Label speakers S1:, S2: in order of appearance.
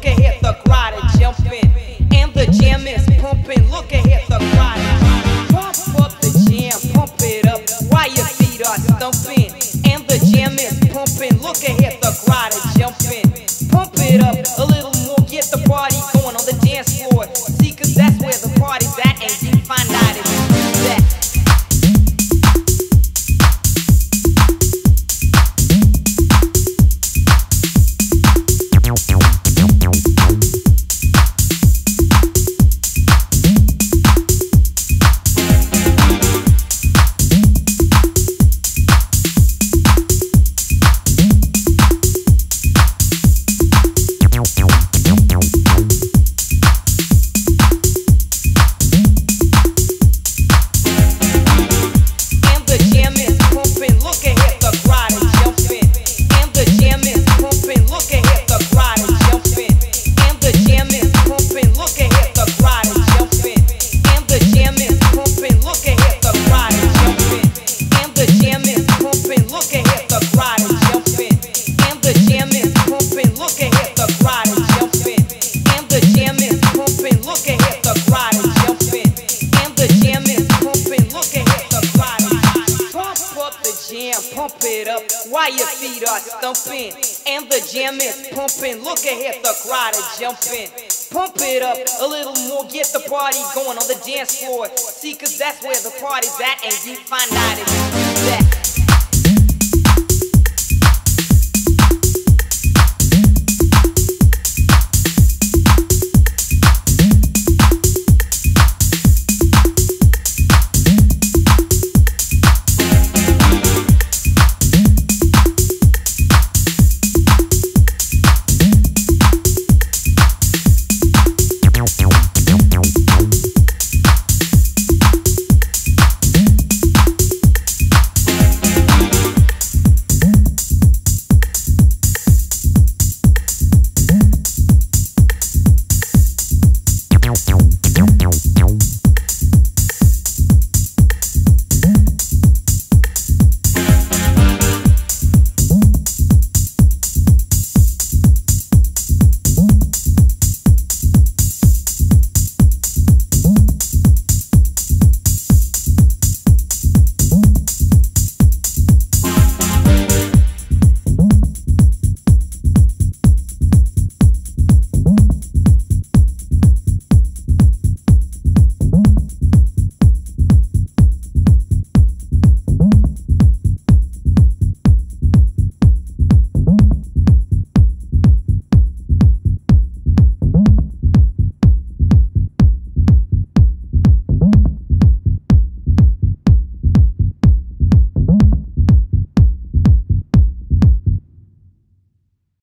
S1: ahead, the crowd is jumping, and the jam is pumping. Look ahead, the crowd is pump up the jam, pump it up while your feet are stumping, and the jam is pumping. Look ahead, the crowd is jumping, pump it up a little more, get the party going on the dance floor. See, 'cause that's where the party's at, and you find out if you do that. Pump it up while your feet are stumping, and the jam is pumping. Look ahead, the crowd is jumping. Pump it up a little more, get the party going on the dance floor. See, 'cause that's where the party's at, and you find out if you do that.